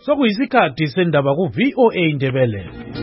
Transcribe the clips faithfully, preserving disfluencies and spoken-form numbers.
Sokuyisikhathi sendaba ku V O A Indebele.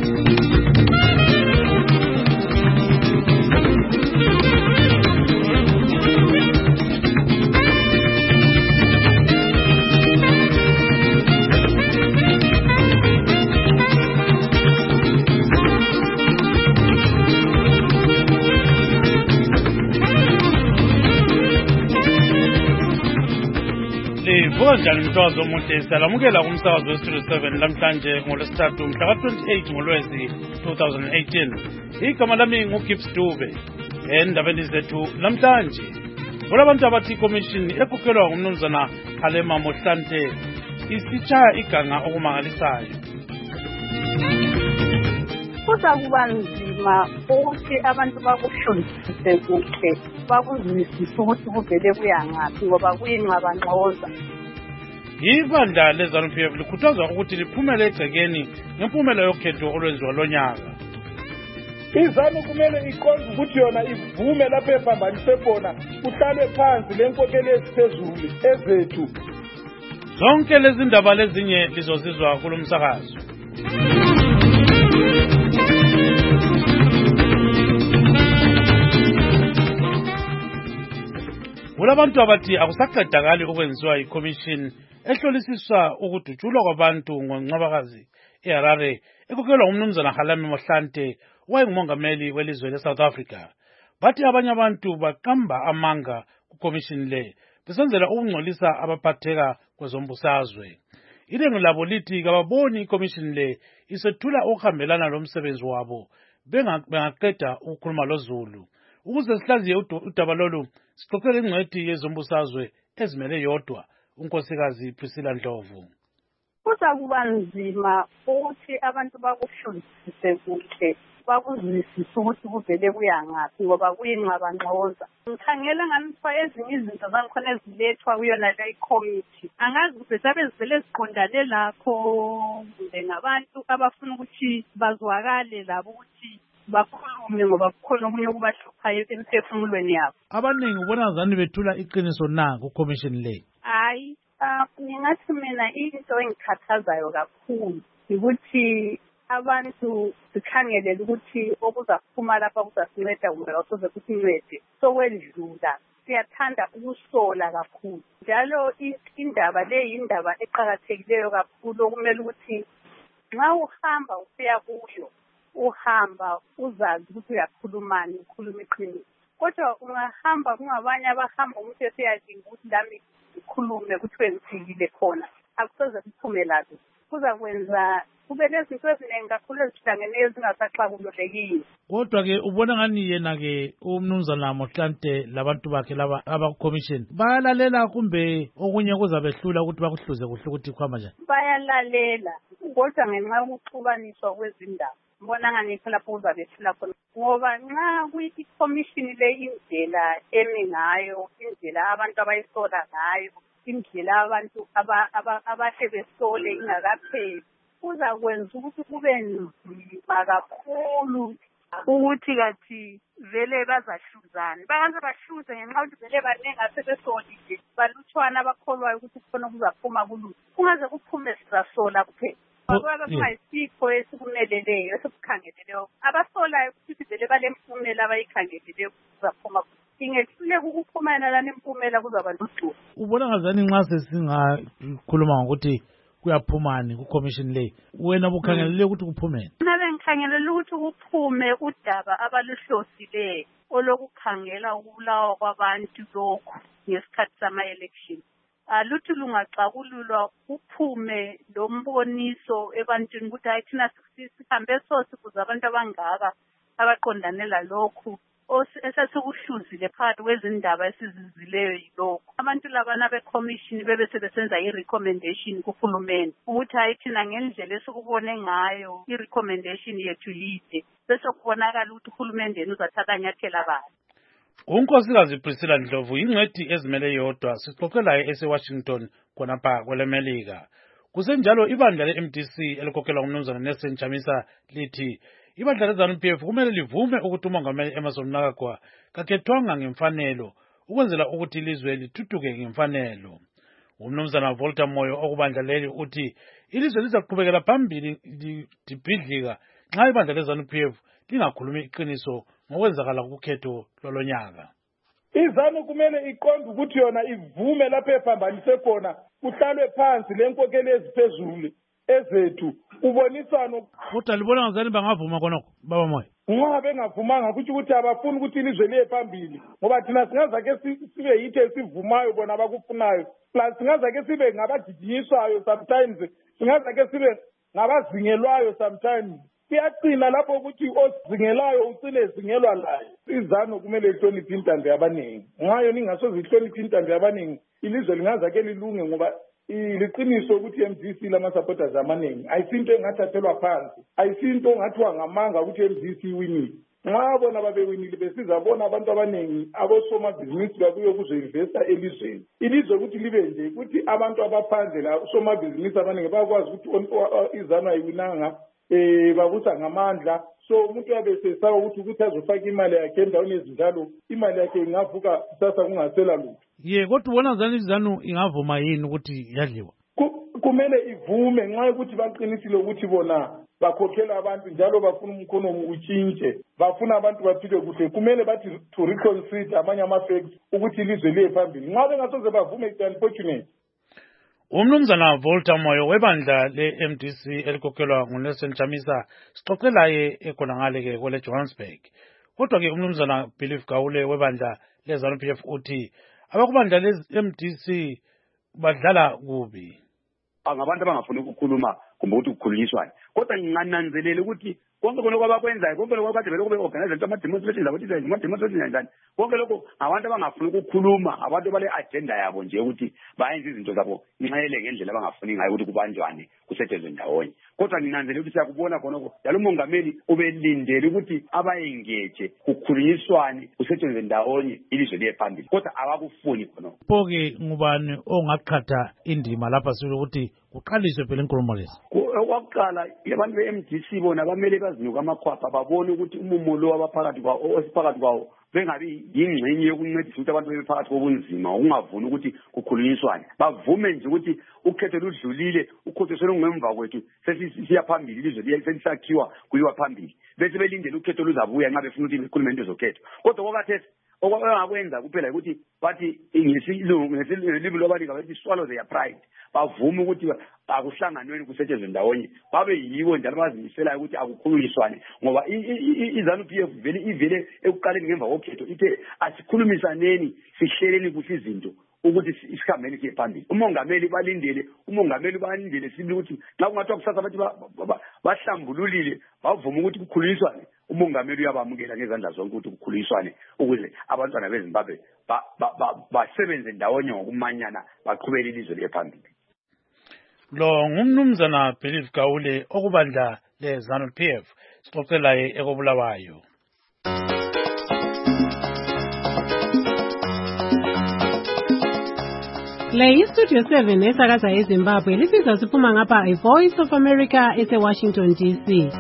Kanjani mtwazo omuhle salamukela kumsakazo we-Studio seven lamhlanje ngolwesithathu mhla ka twenty-eight ngoLwezi two thousand eighteen. Igama lami nguGibbs Dube. Endabeni zethu lamhlanje kulabantu abathi ikomishini ekhokhelwa ngumnumzana Kgalema Mohlante isitshaya iganga okumangalisayo. Kuzakuba nzima ukuthi abantu bakuhlonzise kuhle bakuzwisise ukuthi kuvele kuyangaphi ngoba kuyingxabangxoza. Ibandla leZANU-P F likhuthazwa ukuthi liphumele egcekeni ngempumela yokhetho olwenziwa lonyaka. iZANU kumele iqonde ukuthi yona ivume lapho ephambanise khona uhlale phansi lenkokheli eziphezulu ezethu. Zonke lezi ndaba lezinye lizozizwa kulomsakazo. Kulabantu abathi akusaqedakali ukwenziwa iCommission ehlolisisa ukudutshulwa kwabantu ngoncwabakazi eHarare ekhokhelwa umnumzana Kgalema Mohlante owayengumongameli welizwe leSouth Africa. Bathi abanye abantu baqamba amanga kuCommission le besenzela ukungcolisa abaphatheka kwezombusazwe. Ilengo labo lithi kababoni iCommission le isethula ukuhambelana lomsebenzi wabo bengaqeda ukukhuluma loZulu. Ukuze sihlaziye udaba lolu sixoxele ingcwethi yezombusazwe ezimele yodwa unkosikazi Priscilla Ndlovu. Kuzakuba nzima ukuthi abantu bakuhlonzise kuhle bakuzwisise ukuthi kuvele kuyangaphi ngoba kuyingxabangxoza. Ngikhangela nganithiwa ezinye izinto zangikhona ezilethwa kuyona le committee angazi ukuthi zabe zivele ziqondane lakho kumbe ngabantu abafuna ukuthi bazwakale labo ukuthi bakhulume ngoba kukhona okunye okubahluphayo emphefumulweni yabo. Abaningi ubona zani bethula iqiniso na kuCommission le? Hayi, ngingathi mina into engikhathazayo kakhulu ukuthi abantu sikhangelele ukuthi okuzaphuma lapha kuzasinceda kumbe akusoze kusincede. Sokwedlula siyathanda ukusola kakhulu. Njalo indaba le yindaba eqhakathekileyo kakhulu okumele ukuthi nxa uhamba usiya kuyo uhamba uzazi ukuthi uyakhulumani ukhuluma iqiniso. Kodwa ungahamba kungabanye abahamba umuntu esiyadinga ukuthi lami ukhulume kuthiwe ngithikile khona akusoze kuphume lapho. Kuzakwenza kube nezinto eziningi kakhulu ezihlangeneyo ezingasaxakululekile. Kodwa-ke ubona ngani yena-ke umnumzana Mohlante labantu bakhe laba abakuCommission bayalalela kumbe okunye kuzabehlula ukuthi bakuhluze kuhle ukuthi kuhamba njani? Bayalalela kodwa ngenxa yokuxubaniswa kwezindaba mbona ngani lapho kuzabehlula khona ngoba nxa kuyiCommission le indlela emi ngayo indlela abantu abayisola ngayo indlela abantu abahle besole ingakapheli kuzakwenza ukuthi kube nzima kakhulu ukuthi kathi vele bazahluzana bakanze bahluze ngenxa ukuthi vele baningi asebesolile balutshwana abakholwayo ukuthi kukhona kuzaphuma kulutho kungaze kuphume sizasola kuphela. Ngoba kungayisikho esikumeleleyo esikukhangeleleyo abasolayo ukuthi vele balemphumela abayikhangeleleyo kuzaphuma ingehluleka ukuphumana lana impumela kuzaba ludumo. Ubona ngazani nxa sesingakhuluma ngokuthi kuyaphumani kuCommission le wena bukhangelele ukuthi kuphumene? Mina bengikhangelele ukuthi kuphume udaba abaluhlosileyo olokukhangela ukubulawa kwabantu lokhu ngesikhathi sama-election. Aluthi lungaxakululwa kuphume lo mboniso ebantwini ukuthi hayi thina sihambe so sikuze abantu abangaka abaqondane lalokhu esesikuhluzile phakathi kwezindaba esizizileyo yilokhu. Abantu labana beCommission bebe sebesenza i-recommendation kuhulumeni ukuthi hayi thina ngendlela esikubone ngayo i-recommendation yethu yide bese kubonakala ukuthi uhulumeni uzathatha nyathela bani. Unkosikazi Priscilla Ndlovu ingcwethi ezimele yodwa sixoxe laye eseWashington khonapha kwelemelika. Kusenjalo ibandla le-M D C elikhokhelwa ngumnumzana Nelson Chamisa lithi ibandla leZANU-P F kumele livume ukuthi umongameli Emmerson Mnangagwa kakhethwanga ngemfanelo ukwenzela ukuthi ilizwe lithuthuke ngemfanelo. Umnumzana Volta Moyo okubandla leli uthi ilizwe lizaqhubekela phambili libhidlika nxa ibandla le-ZANU-P F lingakhulumi iqiniso ngokwenzakala kukhetho lolonyaka. iZANU kumele iqonde ukuthi yona ivume lapho ephambanise khona kuhlalwe phansi lenkokeli eziphezulu ezethu ubonisano. Kodwa libona ngazani bangavuma khonokho baba moya? Ngoba bengavumanga kuthi ukuthi abafuni ukuthi ilizwe liye phambili ngoba thina singazake sibe yithe sivumayo bona abakufunayo plus singazake sibe ngabajijinyiswayo sometimes singazake sibe ngabazingelwayo sometimes siyaqina lapho ukuthi ozingelayo ucine ezingelwa layo. iZANU kumele ihloniphe intando yabaningi ngayo ningasoze ihloniphe intando yabaningi ilizwe lingazake lilunge ngoba liqiniso ukuthi M D C lama-supporters amaningi ayisinto engathathelwa phansi ayisinto engathiwa ngamanga ukuthi M D C iwinile. Nxa bona babewinile besizabona abantu abaningi abosomabhizinisi babuye kuzoinvesta elizweni ilizwe ukuthi libe nje ukuthi abantu abaphandle la somabhizinisi abaningi bayakwazi ukuthi iZANU ayiwinanga eh babusa ngamandla so umuntu yabe sesaba ukuthi ukuthi azofaka imali yakhe endaweni ezinjalo imali yakhe ingavuka kusasa kungasela lutho. Ye kodwa ubona zani iZANU ingavuma yini ukuthi yadliwa? Kumele ivume nxa ukuthi baqinisile ukuthi bona bakhokhela abantu njalo bafuna umkhono utshintshe bafuna abantu baphile kuhle kumele bathi to reconsider amanye ama-facts ukuthi ilizwe liye phambili nxa bengasoze bavume it's unfortunate. Umnumzana Volta Moyo webandla le-M D C elikhokhelwa nguNelson Chamisa sixoxelaye ekhona ngale ke kwele Johannesburg. Kodwa ke umnumzana Philip Gawule webandla le-ZANU-P F uthi abakubandla le-M D C badlala kubi. Ngabantu abangafuni ukukhuluma kumbe ukuthi ukukhulunyiswane kodwa ngingananzelele ukuthi konke lokho abakwenzayo konke lokho abade belokho be-organize into ama-demonstrations abothi ama-demonstrations njani konke lokho abantu abangafuni ukukhuluma abantu bale agenda yabo nje ukuthi bayenze izinto zabo nxele ngendlela abangafuni ngayo ukuthi kubanjwane kusetshenzwe ndawonye kodwa nginanzelele ukuthi siyakubona khonokho njalo umongameli ubelindele ukuthi abayengeje kukhulunyiswane kusetshenzwe ndawonye ilizwe liye phambili kodwa abakufuni khonokho. Pho-ke ngubani ongaqhatha indima lapha sile ukuthi kuqaliswe phela inkulumo lezi? Okokuqala abantu be-M D C bona bamele bazinuka amakhwapha babone ukuthi umumo lo abaphakathi kwawo osiphakathi kwawo bengabi yingxenye yokuncedisa ukuthi abantu bebe phakathi kobunzima ukungavuni ukuthi kukhulunyiswane bavume nje ukuthi ukhetho ludlulile ukhetho selungemva kwethu sesiya phambili ilizwe selisakhiwa kuyiwa phambili bese belindele ukhetho luzabuya nxa befuna ukuthi ikhulume into zokhetho kodwa kwakhathesi okwabengakwenza kuphela ukuthi bathi ngesilimi lwabalinga bathi swallow their pride bavume ukuthi akuhlanganweni kusetshenzwe ndawonye babe yiwo njalo bazimiselayo ukuthi akukhulunyiswane ngoba iZANU-P F vele ivele ekuqaleni ngemva kokhetho ithe asikhulumisaneni sihleleni kuhle izinto ukuthi isikhambeni siye phambili. Umongameli balindele umongameli balindele sibili ukuthi nxa kungathiwa kusasa bathi bahlambululile bavuma ukuthi kukhulunyiswane umongameli uyabamukela ngezandla zonke ukuthi kukhulunyiswane ukuze abantwana beZimbabwe basebenze ndawonye ngokumanyana baqhubele ilizwe liye phambili. Lo ngumnumzana Philip Gawule okubandla le-ZANU-P F sixoxelaye ekobulawayo. Le iStudio seven esakaza eZimbabwe lisizwa siphuma ngapha iVoice of America ese-Washington D C.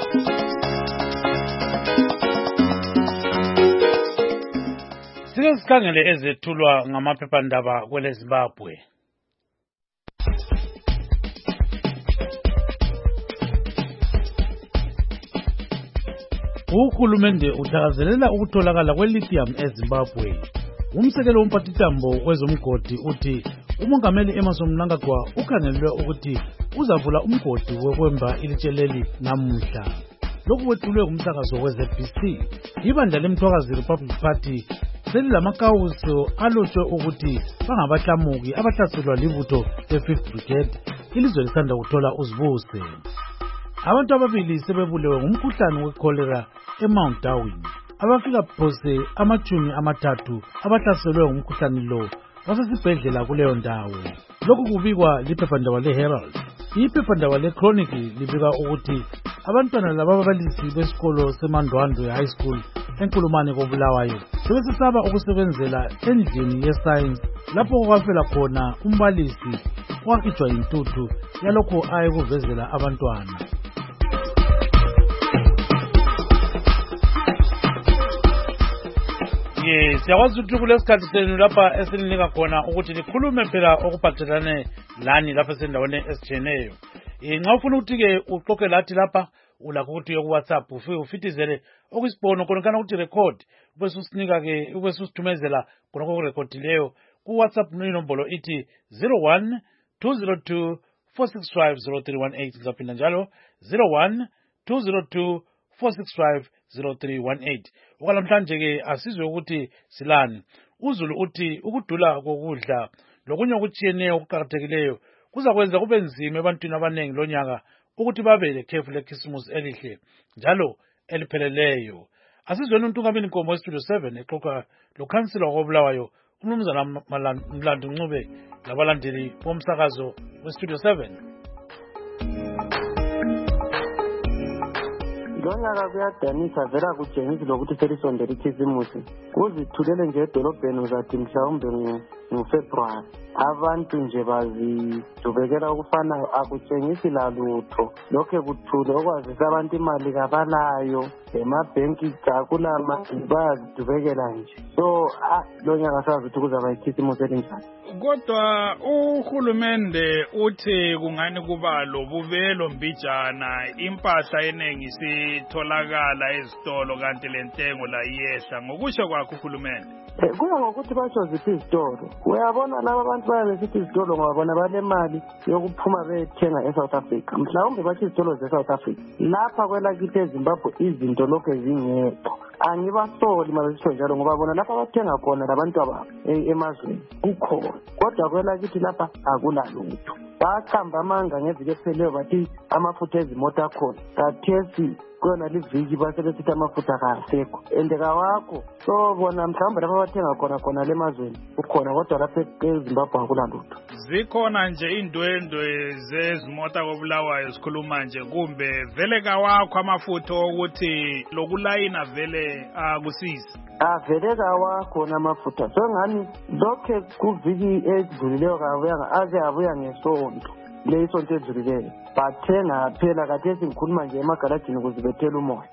Sike sikhangele ezethulwa ngamaphephandaba kwele Zimbabwe. Uhulumende uthakazelela ukutholakala kwe-lithium eZimbabwe. Umsekelo womphathitambo wezomgodi uthi umongameli Emmerson Mnangagwa ukhangelwe ukuthi uzavula umgodi wokwemba ilitsheleli namuhla. Lokhu kwethulwe kumsakazo we-Z B C. Ibandla leMthwakazi Republic Party selilamakawuso alotshwe ukuthi bangabahlamuki abahlaselwa libutho le-fifth Brigade ilizwe lisanda kuthola uzibuse. Abantu ababili sebebulewe ngumkhuhlane wecholera eMount Darwin. Abafika phose amachumi amathathu abahlaselwe ngumkhuhlane lo basesibhedlela kuleyo ndawo. Lokhu kubikwa liphephandaba le-Herald. Iphephandaba le-Chronicle libika ukuthi abantwana laba ababalisi besikolo seMandwandwe High School eNkulumane koBulawayo sebesesaba ukusebenzela endlini yeScience lapho kwafela khona umbalisi wakhitshwa intuthu yalokho ayekuvezela abantwana. Yes, siyakwazi ukuthi kulesikhathi senu lapha esininika khona ukuthi likhulume phela okuphathelane lani lapha esendaweni esitshiyeneyo. nxa ufuna ukuthi-ke uxoxe lathi lapha ulakho ukuthi uye ku-WhatsApp ufike ufitizele okuyisibono khonokana ukuthi record ube susinika-ke ube susithumezela khonokho okurekhodileyo ku-WhatsApp inombolo ithi zero one two zero two four six five zero three one eight ngizaphinda njalo zero one two zero two four six five zero three one eight. Okwalamhlanje-ke asizwe ukuthi silani. UZulu uthi ukudula kokudla lokunye okutshiyeneyo okuqakathekileyo kuzakwenza kube nzima ebantwini abaningi lonyaka ukuthi babe lekhefu lekhisimusi elihle njalo elipheleleyo. Asizweni uNtungamini Nkomo westudio seven exoxa lokhansila wakoBulawayo uMnumzana Mlando Ncube labalandeli bomsakazo westudio seven. Lonyaka kuyadanisa vela kutshengisa lokuthi selisondele ikhisimusi kuzithulele nje edolobheni uzathi mhlawumbe ngoFebruary abantu nje bazidubekela okufanayo akutshengisi lalutho lokhe kuthule okwazisa abantu imali kabalayo emabhenki akulama bayazidubekela nje so lonyaka sazi ukuthi kuzaba ikhisimusi elinjani. Kodwa uhulumende uthi kungani kuba lobuvelo mbijana impahla eningi sitholakala ezitolo kanti lentengo la iyehla ngokusho kwakho uhulumende. Kuya ngokuthi basho ziphi izitolo. Uyabona laba abantu bayabe sithi izitolo ngoba bona banemali yokuphuma bethenga eSouth Africa. Mhlawumbe bathi izitolo zeSouth Africa. Lapha kwelakithi eZimbabwe izinto lokho zingekho. Angibasoli mabesho njalo ngoba bona lapha bathenga khona labantu aba emazweni kukhona. Kodwa kwelakithi lapha akulalutho. Bakhamba amanga ngeviki epheleyo bathi amafutha ezimota khona. Kathesi kona liviki basebesithi amafutha kasekho endeka wakho so bona mhlawumbe lapha bathenga khona khona lemazweni ukhona kodwa lapha eZimbabwe akulalutho. Zikhona nje indwendwe zezimota koBulawayo sikhuluma nje kumbe vele kawakho amafutha ukuthi lokulayina vele akusizi. Avele kawakho namafutha so ngani lokhe kuviki edlulileyo kabuya aze abuya ngesonto lesonto edlulileyo bathenga phela kathesi ngikhuluma nje emagarajini ukuzibethela umoya.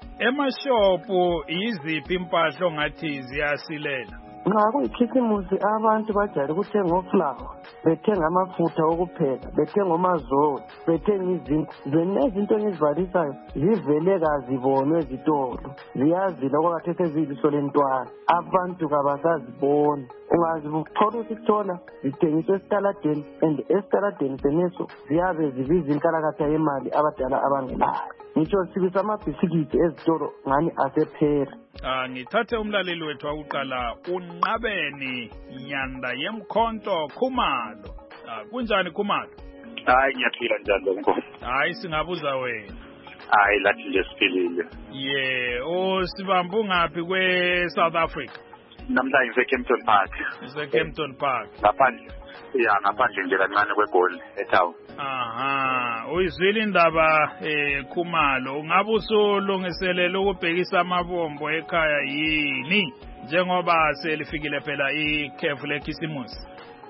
Emashopu yiziphi impahla ongathi ziyasilela? Nxa kuyikhisimusi abantu bajayele ukuthenga oflower bethenga amafutha okupheka bethenga omazolo bethenga izinto zenezinto engizivalisayo zivele kazibonwe ezitolo ziyazila okwakhathesi eziliso lentwana abantu kabasaziboni ungazithola usithola zithengiswa esitaladeni and esitaladeni seneso ziyabe zibiza inkalakatha yemali abadala abangelayo ngitsho sibisa amabhisikiti ezitolo ngani asephera. Ah ngithathe umlaleli wethu wakuqala uNqabeni Nyanda Yemkhonto Khumalo. Ah kunjani Khumalo? Hayi ngiyaphila njalo Nkosi. Hayi singabuza wena. Hayi lathi nje siphilile. Yeah, o sibambu ngapi kwe South Africa? Namhlanje eKempton Park. EKempton Park. Ngaphandle. Ya ngaphandle nje kancane kweGoli eTown. Aha, uyizwile indaba eh Khumalo ungabe usulungiselela ukubhekisa amabombo ekhaya yini njengoba selifikile phela ikhefu lekhisimusi?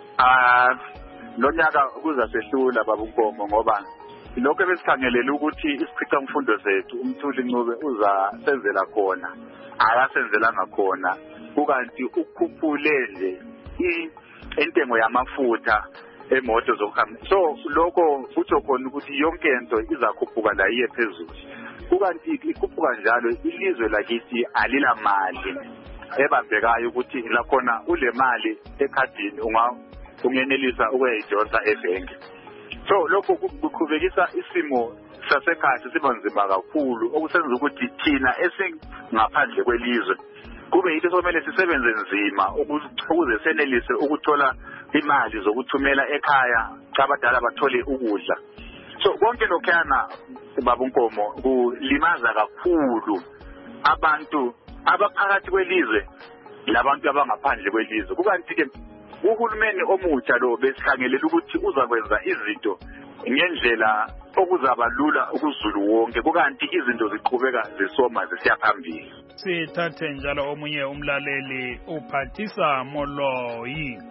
Ah lonyaka kuza sehlula baba uNkomo ngoba lokho besikhangelela ukuthi isichitha mfundo zethu umthuli Ncube uza senzela khona akasenzelanga khona kukanti ukukhuphule nje intengo yamafutha emoto zokuhamba so lokho kutho khona ukuthi yonke into izakhuphuka la iye phezulu kukanti ikhuphuka njalo ilizwe lakithi alila mali ebambekayo ukuthi la khona ule mali ekhadini unga ungenelisa ukuyidonsa ebhenki so lokho kuqhubekisa isimo sasekhathi sibanzima kakhulu okusenza ukuthi thina esingaphandle kwelizwe kube yitho somele sisebenze nzima ukuze senelise ukuthola imali zokuthumela ekhaya abadala bathole ukudla so konke lokhana baba uNkomo kulimaza kakhulu abantu abaphakathi kwelizwe labantu abangaphandle kwelizwe kukanti ke uhulumeni omutsha lo besikhangelela ukuthi uzakwenza izinto ngendlela okuzaba lula ukuzulu wonke kukanti izinto ziqhubeka zisoma zisiya phambili. Sithathe njalo omunye umlaleli uphathisa Moloyi.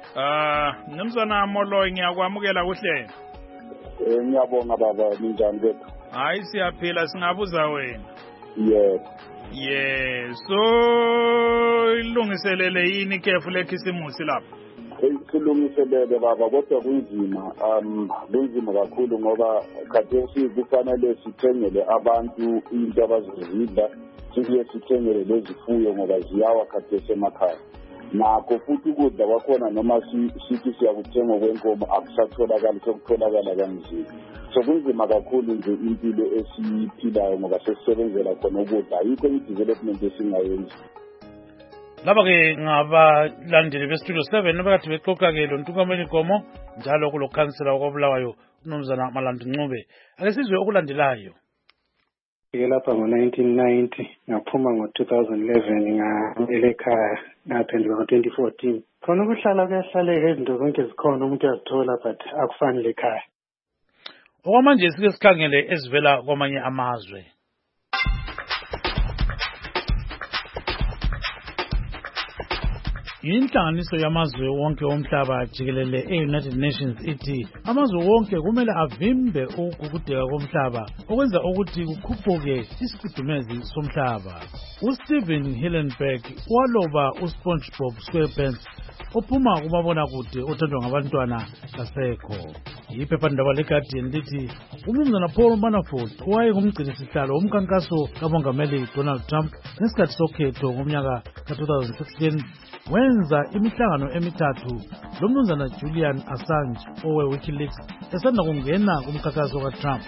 Ah Mnumzana Moloyi ngiyakwamukela kuhle. Eh ngiyabonga baba ninjani bethu? Hayi siyaphila singabuza wena. Yes. Yeah so ilungiselele yini ikhefu lekhisimusi lapha? silungiselele baba kodwa kunzima um kunzima kakhulu ngoba khathesi kufanele sithengele abantu into abazozidla sibuye sithengele lezifuyo ngoba ziyawa khathesi emakhaya nakho futhi ukudla kwakhona noma sithi siyakuthenga kwenkomo akusatholakali sokutholakala kanzima so kunzima kakhulu nje impilo esiphilayo ngoba sesisebenzela khona ukudla ayikho i-development esingayenzi. Laba-ke ngabalandeli bestudio seven abakade bexoxa-ke lo Ntungameli Gomo njalo kulo khansela wakwaBulawayo uMnumzana Malandu Ncube. Ake sizwe okulandelayo. Ngike lapha ngo-nineteen ninety ngaphuma ngo-two thousand eleven ngamele ekhaya ngaphendula ngo-twenty fourteen. Khona ukuhlala kuyahlaleka izinto zonke zikhona umuntu uyazithola but akufanele ekhaya. Okwamanje sike sikhangele ezivela kwamanye amazwe. Inhlanganiso yamazwe wonke omhlaba jikelele e-United Nations ithi amazwe wonke kumele avimbe ukugugudeka komhlaba okwenza ukuthi kukhuphuke isikhudumezi somhlaba. uSteven Hillenberg waloba uSpongebbob SquarePants ophuma kumabonakude othandwa ngabantwana kasekho. Iphephandaba leGuardian lithi uMnumzana Paul Manafort owayengumgcinisihlalo womkhankaso kamongameli Donald Trump ngesikhathi sokhetho ngomnyaka ka twenty sixteen wenza imihlangano emithathu loMnumzana Julian Assange owe WikiLeaks esanda kungena kumkhankaso kaTrump.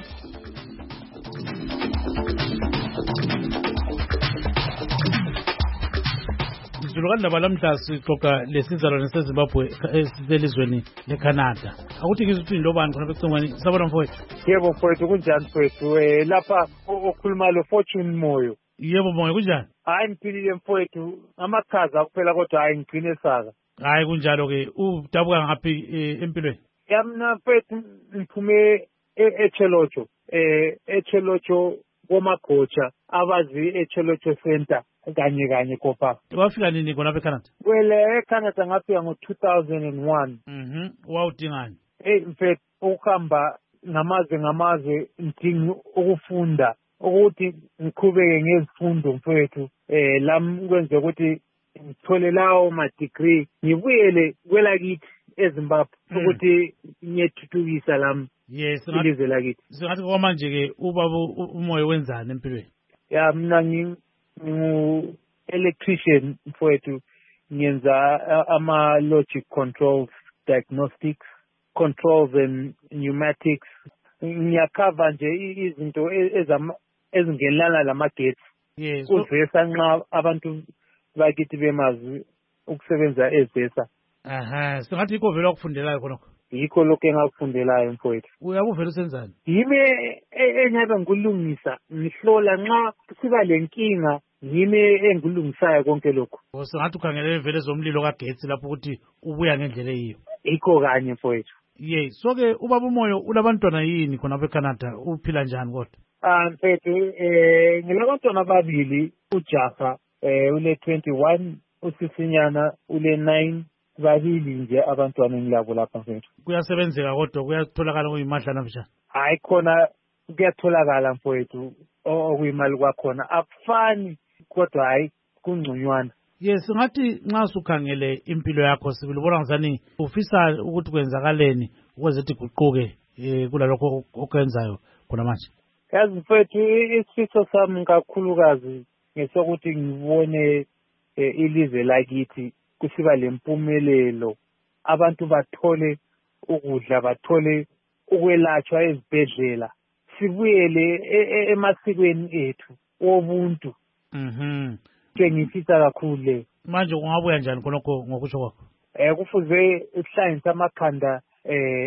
Izilukandaba lamhla sixoxa lesizalwane seZimbabwe eselizweni leCanada. Akuthi ngizuthi ndobani khona becingweni sabona mfowethu. Yebo mfowethu kunjani mfowethu eh lapha okhuluma lo Fortune Moyo. Yebo bonke kunjani? Hayi ngiphilile mfowethu amakhaza kuphela kodwa hayi ngigcine saka. Hayi kunjalo ke udabuka ngaphi empilweni? Yamna mfowethu ngiphume eChelocho eh eChelocho komagocha abazi eChelocho Center kanye kanye kopa. Wafika nini khona eCanada? Well eCanada ngafika ngo two thousand one. Mhm. Wawudingani? Eh mfethu ukuhamba ngamazwe ngamazwe ngidinga ukufunda ukuthi ngiqhubeke ngezifundo mfethu eh lami kwenze ukuthi ngithole lawo ma degree ngibuyele kwelakithi eZimbabwe ukuthi ngiyethuthukisa lami. Yes, ilizwe lakithi. Singathi kwamanje ke ubaba umoya wenzani empilweni? Ya mina ngingu electrician mfethu ngenza ama logic controls, diagnostics, controls and pneumatics. Ngiyakava nje izinto ezingelana lamagetsi. Yes. Uzesa nxa abantu bakithi bemazi ukusebenza ezesa. Aha, singathi ikho vele ukufundelayo khonokho. Yikho lokho engakufundelayo mfowethu. Uyakuvela usenzani? Yimi enyabe ngilungisa ngihlola nxa siba lenkinga yimi engilungisayo konke lokho. Singathi ukhangele vele zomlilo kagetsi lapho ukuthi ubuya ngendlela eyiyo. Yikho kanye mfowethu. Ye, so ke ubaba umoyo ulabantwana yini khona eCanada uphila njani kodwa? Ah mfethu eh ngilabantwana ababili uJafa eh ule twenty-one usisinyana ule nine babili nje abantwana ngilabo lapha mfethu. Kuyasebenzeka kodwa kuyatholakala kuyimadlana msha. Hayi khona kuyatholakala mfethu okuyimali kwakhona akufani kodwa hayi kungconywana. Yes, ngathi nxa sukhangele impilo yakho sibili ubona ngizani ufisa ukuthi kwenzakaleni ukwezethi guquke eh kulalokho okwenzayo khona manje. Yazi mfethu isifiso sami kakhulukazi ngesokuthi ngibone ilizwe lakithi kusiba lempumelelo abantu bathole ukudla bathole ukwelatshwa ezibhedlela sibuyele emasikweni ethu wobuntu. Mhm. Ngifisa kakhulu le. Manje kungabuya njani khonokho ngokusho kwakho? Eh kufuze ukuhlanganisa amakhanda eh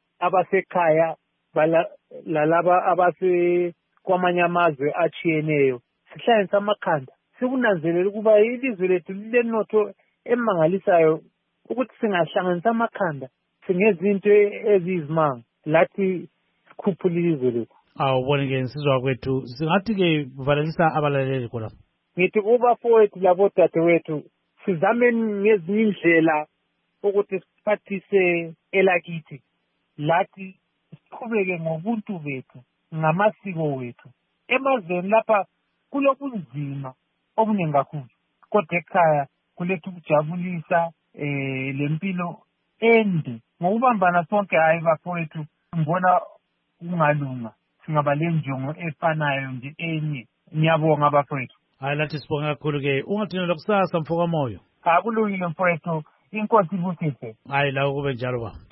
abasekhaya bala lalaba abase kwamanye amazwe achiyeneyo sihlanganisa amakhanda sikunanzelela ukuba ilizwe lethu lilenotho emangalisayo ukuthi singahlanganisa amakhanda singezinto ezizimanga lathi sikhuphula ilizwe lethu. Awubone ke insizwa kwethu singathi ke kuvalelisa abalaleli khona. Ngithi kuba fowethu labo dadewethu sizame ngezinye indlela ukuthi siphathise elakithi lathi siqhubeke ngobuntu bethu ngamasiko wethu emazweni lapha kulobunzima obuningi kakhulu kodwa ekhaya kuletha ukujabulisa eh lempilo ende ngokubambana sonke hayi bafowethu ngibona kungalunga singaba le njongo efanayo nje enye. Ngiyabonga bafowethu. Hayi lathi sibonga kakhulu-ke ungathina kusasa mfoka moyo. Akulungile mfowethu, inkosi ibusise. Hayi la kube njalo baba.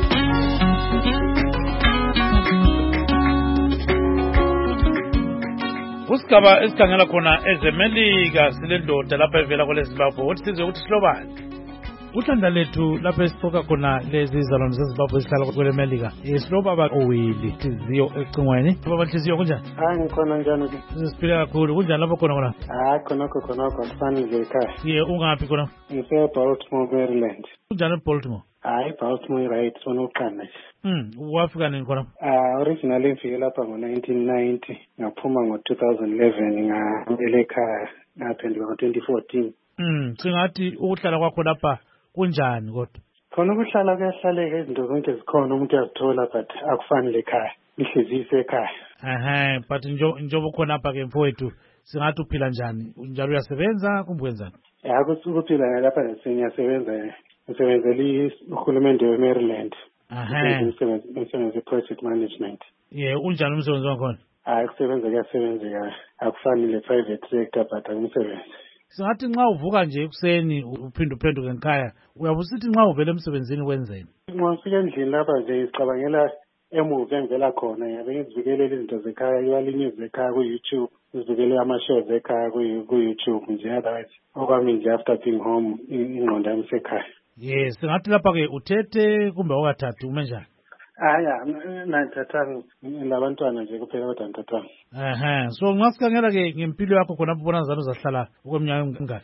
Kusigaba esikhangela khona ezemelika silendoda lapha evela kwele Zimbabwe ukuthi sizwe ukuthi sihlobani. Uthanda lethu lapha esifoka khona lezi zalwane zeZimbabwe esihlala kwele Melika. Isiloba baba owili Hliziyo ecingweni. Baba Hliziyo kunjani? Hayi ngikhona njani ke? Siziphila kakhulu. Kunjani lapha khona khona? Hayi khona khona khona kufanele ekhaya. Ye ungaphi khona? Ngise Baltimore, Maryland. Kunjani eBaltimore? Hayi Baltimore right sona uqana nje. Mm, wafika nini khona? Ah, originally ngifike lapha ngo nineteen ninety, ngaphuma ngo two thousand eleven ngamele ekhaya ngaphenduka ngo twenty fourteen. Mm, singathi ukuhlala kwakho lapha kunjani kodwa? Khona ukuhlala kuyahlaleka izinto zonke zikhona umuntu uyazithola but akufanele ekhaya. Ihliziyo ekhaya. Aha, but njoba khona lapha ke mfowethu singathi uphila njani? Njalo uyasebenza kumbe wenzani? Ya kusukuphila lapha ngiyasebenza. Ngisebenzela uhulumende weMaryland. Aha. Ngisebenza project management. Ye, unjani umsebenzi wakhona? Hayi kusebenza kuyasebenzeka. Akufanele private sector but umsebenzi. Singathi nxa uvuka nje ekuseni uphinde uphenduke ngekhaya uyabusithi nxa uvela emsebenzini wenzeni? Nxa ufika endlini lapha nje isicabangela emuva engivela khona yabe ngizibikelela izinto zekhaya iwalinyuzi zekhaya ku-YouTube ngizibukele ama-shows ekhaya ku-YouTube nje otherwise okwami nje after being home ingqondo yami sekhaya. Yes, singathi lapha-ke uthethe kumbe wakathathi ume njani? Haya, ngithathanga labantwana nje kuphela kodwa ngithathanga. Aha, so ngasikhangela-ke ngempilo yakho khonapho ubona zani uzahlala okweminyaka emingaki?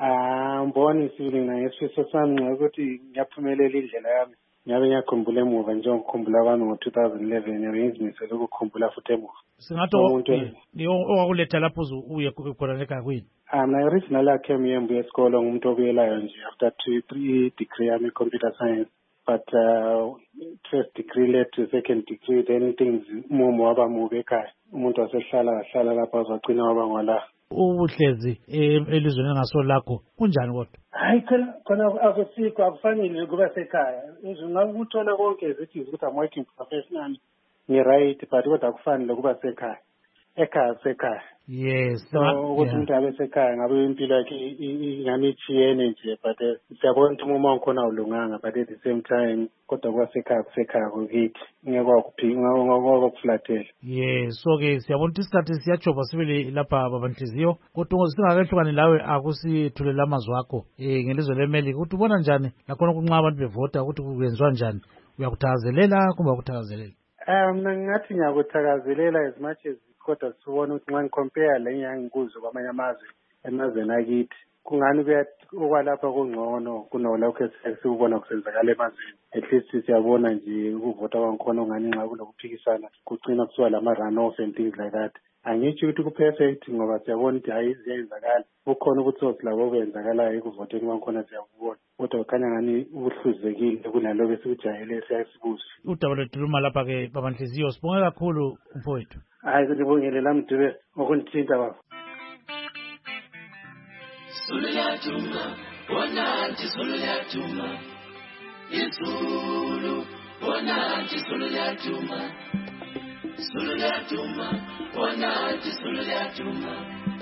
Ah, ngibona isibili ngesifiso sami ukuthi ngiyaphumelela indlela yami. Ngiyabe ngiyakhumbula emuva njengokukhumbula kwami ngo two thousand eleven ngiyabe ngizimisele ukukhumbula futhi emuva. Singathi owakuletha lapho uye khona ekhaya kuyini? Ah, mina originally I came here mbuye esikolo ngumuntu obuyelayo nje after two three degree yami computer science. But uh, first degree led to second degree, then things mumo waba mubi ekhaya. Umuntu wasehlala wahlala lapha wazagcina waba ngwala. Ubuhlezi elizweni engaso lakho kunjani kodwa? Hayi khona khona akusikho akufanele kuba sekhaya. Ngingakuthola konke ezithi ukuthi I'm working professionally. Ngi right but kodwa akufanele kuba sekhaya. Ekhaya sekhaya. Yes. So ukuthi umuntu abe sekhaya ngabe impilo yakhe ingami ichiyene nje but siyabona ukuthi uma ngikhona ulunganga but at the same time kodwa kuba sekhaya kusekhaya kukithi ngeke kuphinga ngeke kuflathela. Yes, so ke siyabona ukuthi isikhathi siyajoba sibele lapha baba Hliziyo kodwa singakehlukani lawe akusithulela amazwi akho eh ngelizwe leMelika ukuthi ubona njani nakhona kunxa abantu bevota ukuthi kwenziwa njani uyakuthakazelela kumbe akuthakazelela? Um ngathi ngiyakuthakazelela as much as kodwa sibona ukuthi nxa ngicompare le ngiyangikuzo kwamanye amazwe emazweni akithi kungani kuya okwalapha kungcono kunolokho esikubona kusenzakala emazweni. At least siyabona nje ukuvota kwangikhona ungani nxa kulokuphikisana kugcina kusiwa lama runoff and things like that. Angithi ukuthi ku-perfect ngoba siyabona ukuthi hayi ziyenzakala kukhona ubutsosi labo obenzakalayo ekuvoteni kwangikhona siyabubona kodwa kukhanya ngani ubuhluzekile kunalokho esikujayele siyasibuza. Udaba lwethu lapha-ke baba Hliziyo sibonge kakhulu mfowethu. Hayi ngibongele lami Dube ngokungithinta baba. Suluyatuma wanathi suluyatuma izulu wanathi suluyatuma suluyatuma wanathi suluyatuma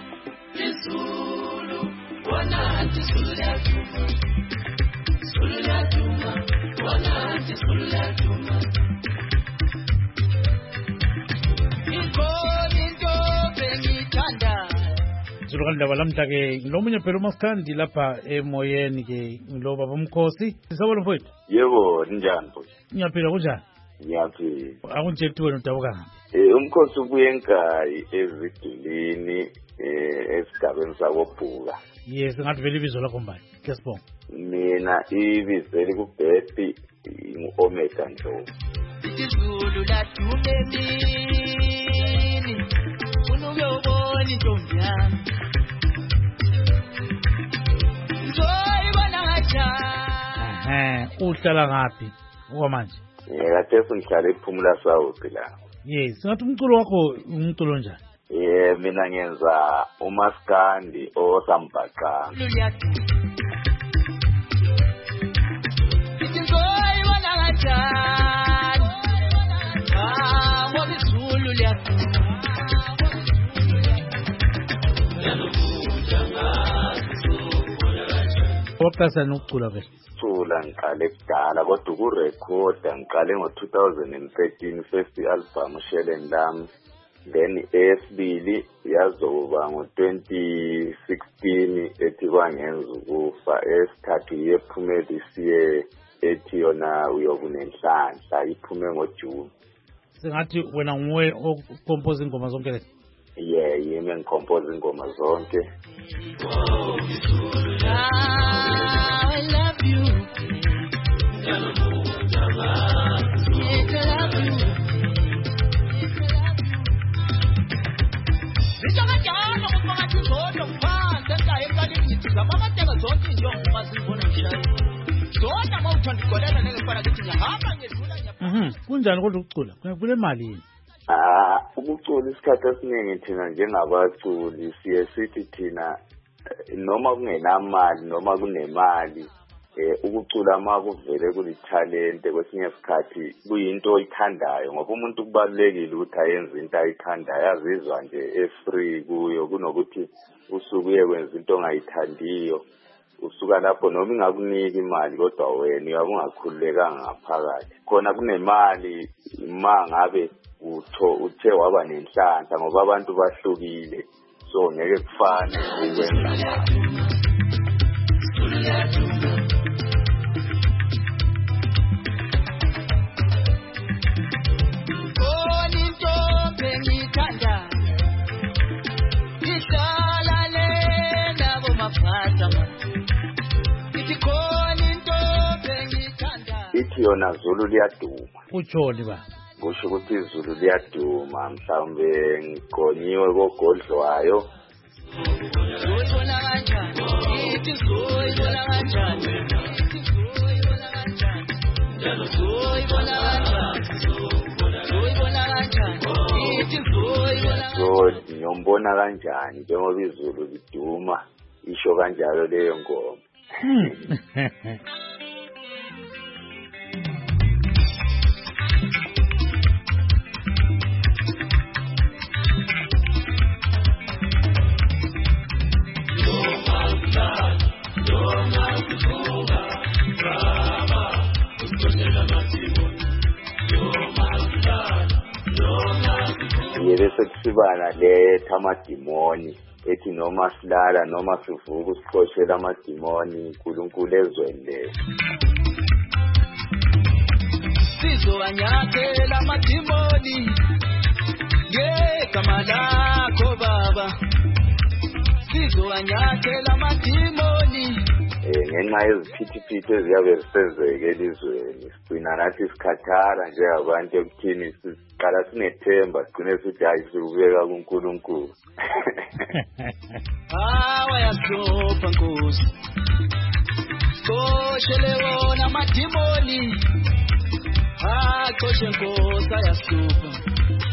izulu wanathi suluyatuma suluyatuma wanathi suluyatuma Zulu ndaba lamhla-ke ngilomunye phela uMaskandi lapha emoyeni-ke ngilo baba Mkhosi. Sisabona mfowethu? Yebo, njani mfowethu? Ngiyaphila kunjani? Ngiyaphila. Akunjethi wena udabukanga? Eh uMkhosi ubuye engayi ezidulini eh esigabeni sakobhuka. Yes, ngathi vele ibizo lakho mbani? Ke sibonga. Mina ibizo elikubhethi ngu-Omega Ndlovu. Izulu lathumeni unuyobona intombi yami. Eh, uhlala ngaphi okwamanje? Ngekade sengihlala ePhumula South la. Yes, ngathi umculo wakho umculo njani? Eh, mina ngenza uMaskandi osambaqanga. Waqasa nokucula vele. Cula ngiqale kudala kodwa ukurekhoda ngiqale ngo-two thousand thirteen first album Shelen Lam, then eyesibili yazoba ngo-twenty sixteen ethi kwangenza ukufa, esithathu yephume this year ethi yona uyokunenhlanhla iphume ngoJune. Sengathi wena nguwe ocompose ingoma zonke lezi. Yeah, yimi ngicompose ingoma zonke. I love you. I love you. Ngizokuthanda ukuphakathi kodwa ngiphansi ekhaya ekalini ngithiza mamateka zonke injongo mazibona ngishaya. Zona mawuthanda igolela nengefana kithi ngihamba ngedlula nyapha. Mhm, kunjani kodwa ukucula? Kule malini? Ah, ukucula isikhathi esiningi thina njengabaculi siye sithi thina noma kungenamali noma kunemali eh ukucula makuvele kulithalente kwesinye isikhathi kuyinto oyithandayo ngoba umuntu kubalekile ukuthi ayenze into ayithandayo azizwa nje efree kuyo kunokuthi usuku uyekwenza into ongayithandiyo usuka lapho noma ingakunika imali kodwa wena uyabe ungakhululekanga ngaphakathi khona kunemali ima ngabe utho uthe waba nenhlanhla ngoba abantu bahlukile so ngeke kufane ukwenza ithi yona Zulu liyaduma. Utshoni ba? Kusho ukuthi izulu liyaduma mhlawumbe ngigonyiwe kogodlwayo. Zoyibona kanjani? Ithi zoyibona kanjani? Ithi zoyibona kanjani? Njalo zoyibona kanjani? Zoyibona kanjani? Ithi zoyibona kanjani? So ngiyombona kanjani njengoba izulu liduma isho kanjalo leyo ngoma. Yebese kusibana letha amadimoni ethi noma silala noma sivuka usixoshela amadimoni uNkulunkulu ezweni lethu. Sizowanyathela amadimoni ngegama lakho Baba. Sizowanyathela amadimoni ngenxa yeziphithiphithi eziyabe zisenzeke elizweni sigcina nathi isikhathara njengabantu ekuthini siqala sinethemba sigcine sithi hayi sikubeka kuNkulunkulu. Hawa yahlupha Nkosi koshele wona amadimoni akoshe Nkosi ayahlupha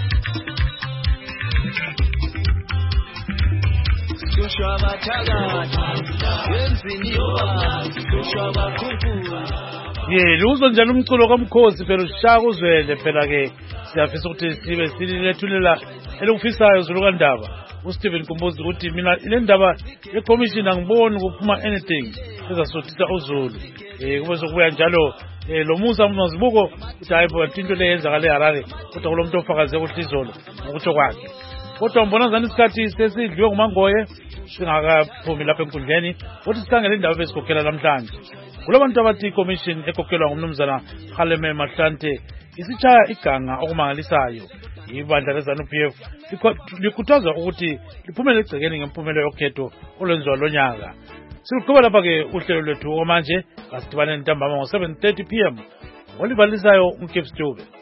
Kushaba thakatha wenzini yoba kushaba khuphu. Ye luzo njalo umculo kaMkhosi phela ushaka uzwele phela ke siyafisa ukuthi sibe silethulela elokufisayo Zulu kaNdaba uStephen Kumbuzi ukuthi mina ile ndaba yeCommission angiboni kuphuma anything ezasothisa uZulu eh kube sokubuya njalo lo Musa Mzibuko ukuthi hayibo into le yenzakala eHarare kodwa kulomuntu ofakaze ukuthi izolo ukuthi kwakhe kodwa mbona zani isikhathi sesidliwe ngumangoye singakaphumi lapha enkundleni ukuthi sikhangele indaba besikhokhela namhlanje kulabantu abathi iCommission ekokhelwa ngumnumzana Kgaleme Mahlante isitshaya iganga okumangalisayo ibandla leZANU-P F likhuthaza ukuthi liphumele egcekeni ngempumelo yokhetho olwenziwa lonyaka. Siluqhuba lapha ke uhlelo lwethu omanje asidibane ntambama ngo seven thirty p m olivalisayo uKev Stube.